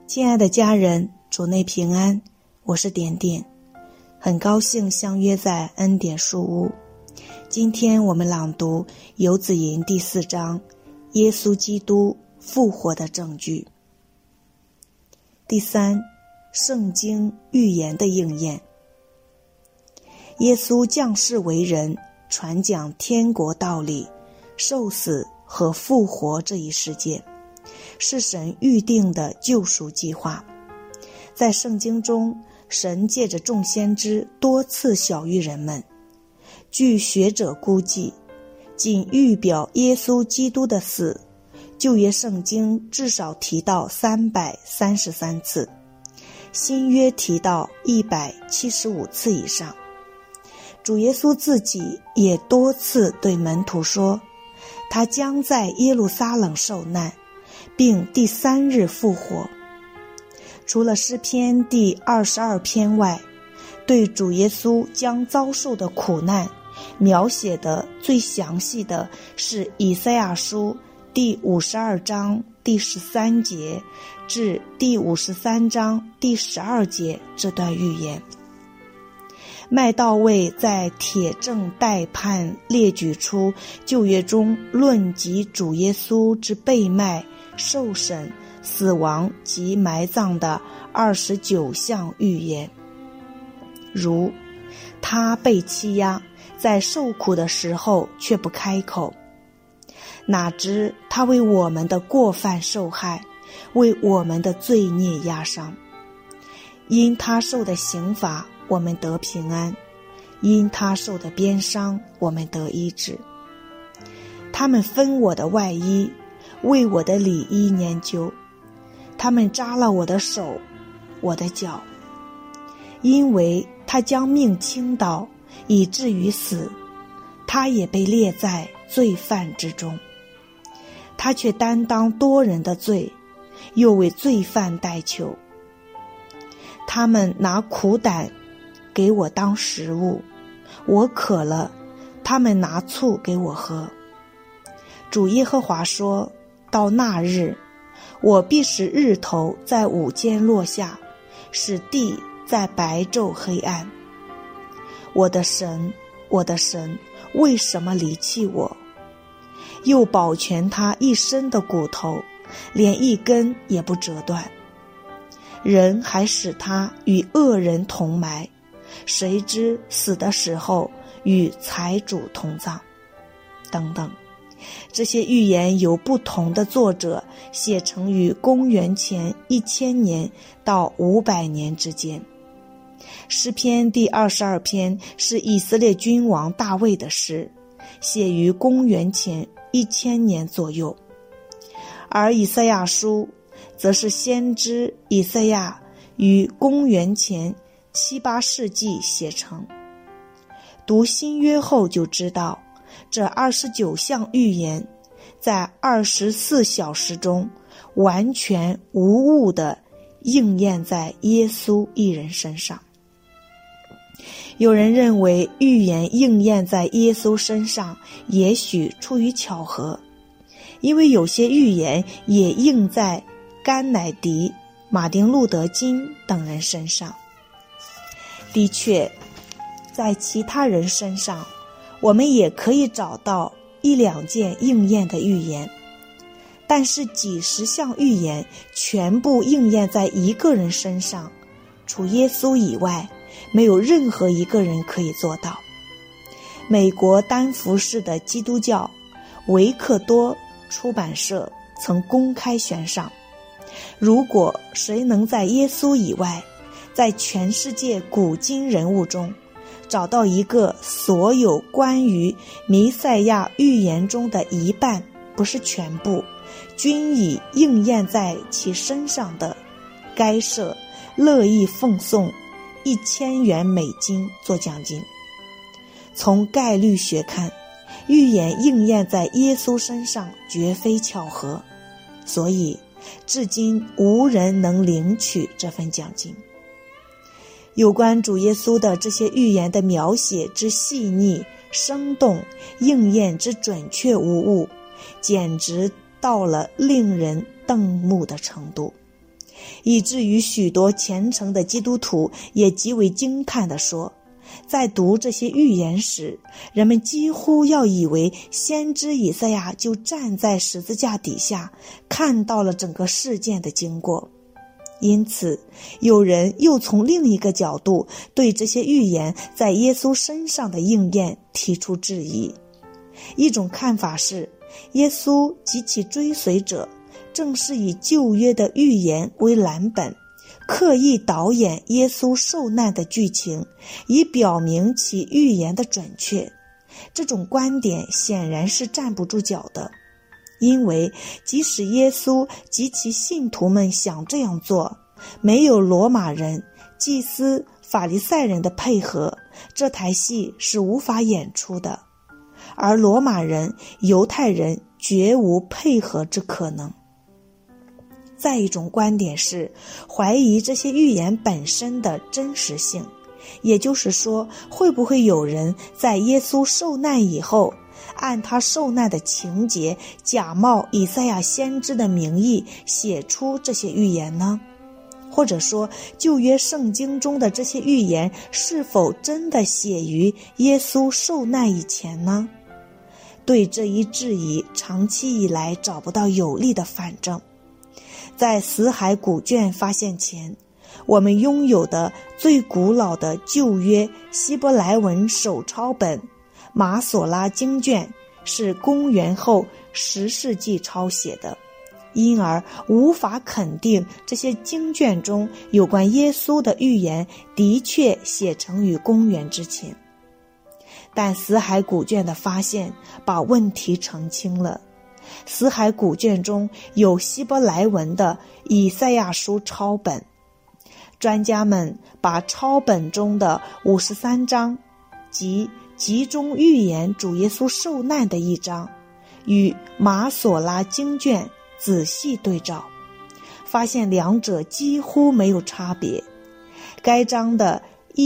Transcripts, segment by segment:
亲爱的家人，主内平安，我是点点，很高兴相约在恩典书屋。今天我们朗读游子吟第4章，耶稣基督复活的证据。第3，圣经预言的应验。耶稣降世为人，传讲天国道理，受死和复活这一事件，是神预定的救赎计划。在圣经中，神借着众先知多次晓谕人们。据学者估计，仅预表耶稣基督的死，旧约圣经至少提到333次，新约提到175次以上。主耶稣自己也多次对门徒说，他将在耶路撒冷受难，并第3日复活。除了诗篇第22篇外，对主耶稣将遭受的苦难描写的最详细的是以赛亚书第52章第13节至第53章第12节这段预言。麦道卫在铁证待判列举出旧约中论及主耶稣之被卖、受审、死亡及埋葬的29项预言，如他被欺压，在受苦的时候却不开口，哪知他为我们的过犯受害，为我们的罪孽压伤，因他受的刑罚我们得平安，因他受的鞭伤我们得医治。他们分我的外衣，为我的里衣研究，他们扎了我的手，我的脚。因为他将命倾倒，以至于死，他也被列在罪犯之中。他却担当多人的罪，又为罪犯代求。他们拿苦胆给我当食物，我渴了，他们拿醋给我喝。主耶和华说，到那日，我必使日头在午间落下，使地在白昼黑暗。我的神，我的神，为什么离弃我？又保全他一身的骨头，连一根也不折断。人还使他与恶人同埋，谁知死的时候与财主同葬，等等。这些预言由不同的作者写成于公元前1000年到500年之间。诗篇第22篇是以色列君王大卫的诗，写于公元前1000年左右，而以赛亚书则是先知以赛亚于公元前7、8世纪写成。读新约后就知道，这29项预言在24小时中完全无误地应验在耶稣一人身上。有人认为预言应验在耶稣身上也许出于巧合，因为有些预言也应在甘乃迪、马丁路德金等人身上。的确，在其他人身上我们也可以找到1、2件应验的预言，但是几十项预言全部应验在一个人身上，除耶稣以外，没有任何一个人可以做到。美国丹佛市的基督教维克多出版社曾公开悬赏，如果谁能在耶稣以外，在全世界古今人物中找到一个所有关于弥赛亚预言中的一半，不是全部，均已应验在其身上的，该社乐意奉送1000元美金做奖金。从概率学看，预言应验在耶稣身上绝非巧合，所以至今无人能领取这份奖金。有关主耶稣的这些预言的描写之细腻生动，应验之准确无误，简直到了令人瞪目的程度。 以至于许多虔诚的基督徒也极为惊叹地说，在读这些预言时，人们几乎要以为先知以赛亚就站在十字架底下，看到了整个事件的经过。因此，有人又从另一个角度对这些预言在耶稣身上的应验提出质疑。一种看法是，耶稣及其追随者正是以旧约的预言为蓝本，刻意导演耶稣受难的剧情，以表明其预言的准确。这种观点显然是站不住脚的，因为即使耶稣及其信徒们想这样做，没有罗马人、祭司、法利赛人的配合，这台戏是无法演出的。而罗马人、犹太人绝无配合之可能。再一种观点是怀疑这些预言本身的真实性，也就是说，会不会有人在耶稣受难以后，按他受难的情节，假冒以赛亚先知的名义写出这些预言呢？或者说，旧约圣经中的这些预言是否真的写于耶稣受难以前呢？对这一质疑，长期以来找不到有力的反证。在死海古卷发现前，我们拥有的最古老的旧约希伯来文手抄本马索拉经卷是公元后10世纪抄写的，因而无法肯定这些经卷中有关耶稣的预言的确写成于公元之前。但死海古卷的发现把问题澄清了。死海古卷中有希伯来文的以赛亚书抄本，专家们把抄本中的53章，即集中预言主耶稣受难的一章，与马索拉经卷仔细对照，发现两者几乎没有差别。该章的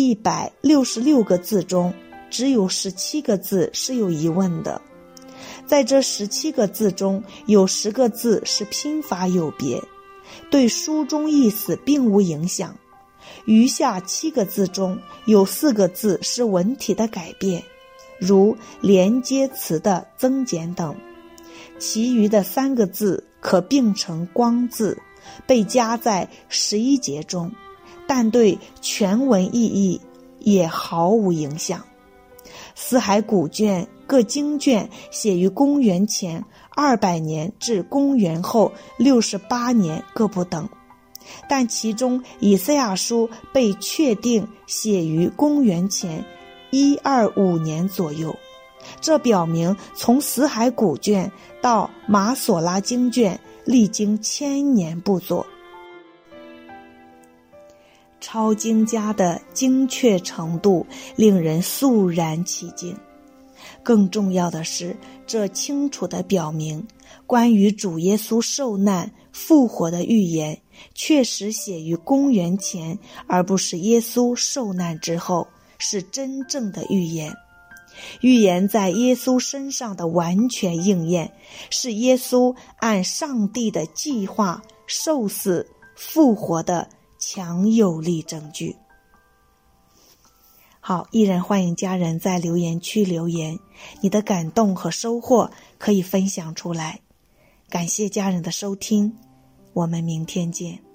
166个字中，只有17个字是有疑问的。在这17个字中，有10个字是拼法有别，对书中意思并无影响。余下7个字中，有4个字是文体的改变，如连接词的增减等。其余的3个字可并成光字，被加在11节中，但对全文意义也毫无影响。死海古卷各经卷写于公元前200年至公元后68年各不等，但其中以赛亚书被确定写于公元前125年左右，这表明从死海古卷到马索拉经卷历经1000年不作。抄经家的精确程度令人肃然起敬。更重要的是，这清楚地表明，关于主耶稣受难复活的预言确实写于公元前，而不是耶稣受难之后，是真正的预言。预言在耶稣身上的完全应验，是耶稣按上帝的计划受死复活的强有力证据。好，依然欢迎家人在留言区留言，你的感动和收获可以分享出来。感谢家人的收听，我们明天见。